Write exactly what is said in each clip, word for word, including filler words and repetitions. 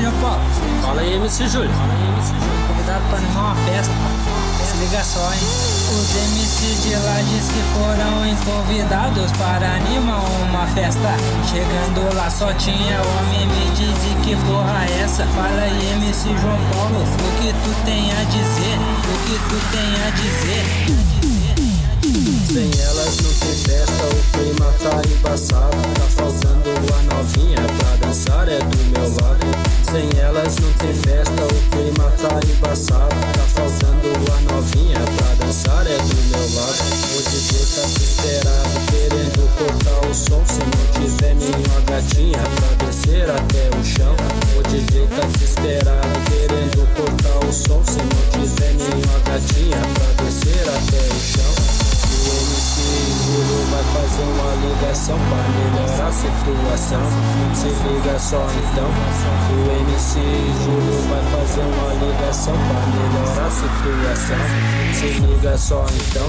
João Paulo. Fala aí, M C Júlio. Fala aí, M C Júlio. Convidado pra animar uma festa. Se liga só, hein? Os M C de Lages que foram convidados para animar uma festa. Chegando lá só tinha homem, me diz que porra é essa? Fala aí, M C João Paulo, o que tu tem a dizer? O que tu tem a dizer? Sem elas não tem festa, o clima tá embaçado. Tá faltando a novinha pra dançar, é do meu lado. Sem elas não tem festa, o clima tá embaçado. Tá faltando a novinha pra dançar, é do meu lado. O D J tá desesperado, querendo cortar o som. Se não tiver nenhuma gatinha pra descer até o chão. O D J tá desesperado, querendo cortar o som. Se não tiver nenhuma gatinha pra descer até o chão. O M C Júlio vai fazer uma ligação pra melhorar a situação. Se liga só então. O M C Júlio vai fazer uma ligação pra melhorar a situação. Se liga só então.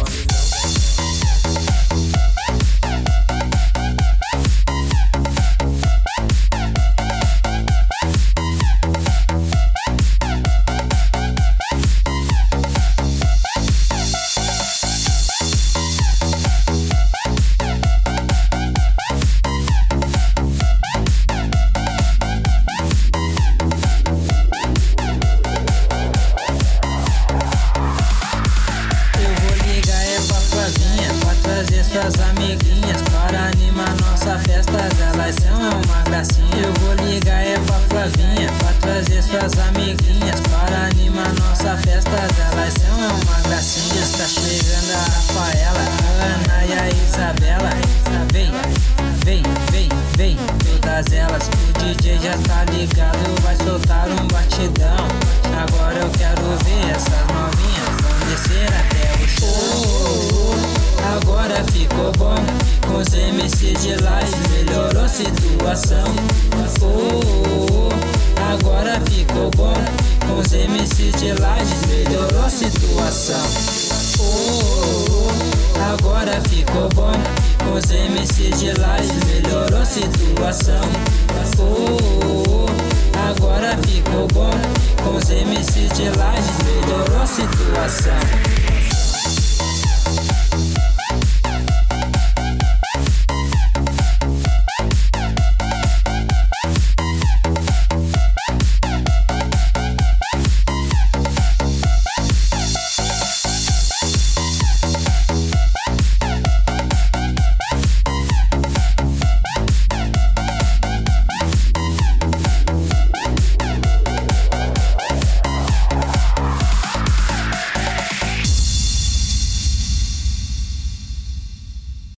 Trazer suas amiguinhas para animar nossa festa, elas são uma gracinha. Eu vou ligar é pra Flavinha, pra trazer suas amiguinhas para animar nossa festa, elas são uma gracinha. Está chegando a Rafaela, a Ana e a Isabela. Vem, vem, vem, vem, todas elas. O D J já tá ligado, vai soltar um batidão. Agora eu quero ver essas novinhas vão descer até o chão. Agora ficou bom, com os M C de Lages melhorou a situação. Oh, oh, oh, agora ficou bom, com os M C de Lages melhorou a situação. Oh, oh, oh, agora ficou bom, com os M C de Lages melhorou a situação. Oh, oh, oh, agora ficou bom, com os M C de Lages melhorou a situação.